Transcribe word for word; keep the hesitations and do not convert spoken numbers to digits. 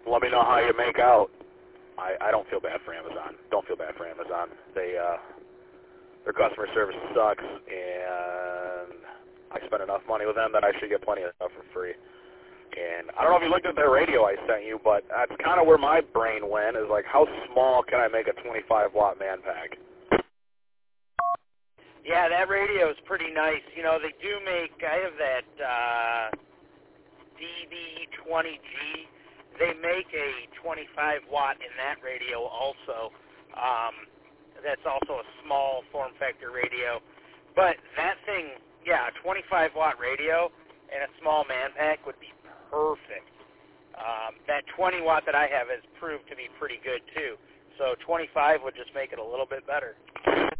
let me know how you make out. I, I don't feel bad for Amazon. Don't feel bad for Amazon. They uh, their customer service sucks, and I spend enough money with them that I should get plenty of stuff for free. And I don't know if you looked at their radio I sent you, but that's kind of where my brain went, is like, how small can I make a twenty-five watt man pack? Yeah, that radio is pretty nice. You know, they do make, I have that uh, D B twenty G. They make a twenty-five watt in that radio also. Um, that's also a small form factor radio. But that thing, yeah, a twenty-five watt radio and a small man pack would be perfect. Um, that twenty watt that I have has proved to be pretty good too. So twenty-five would just make it a little bit better.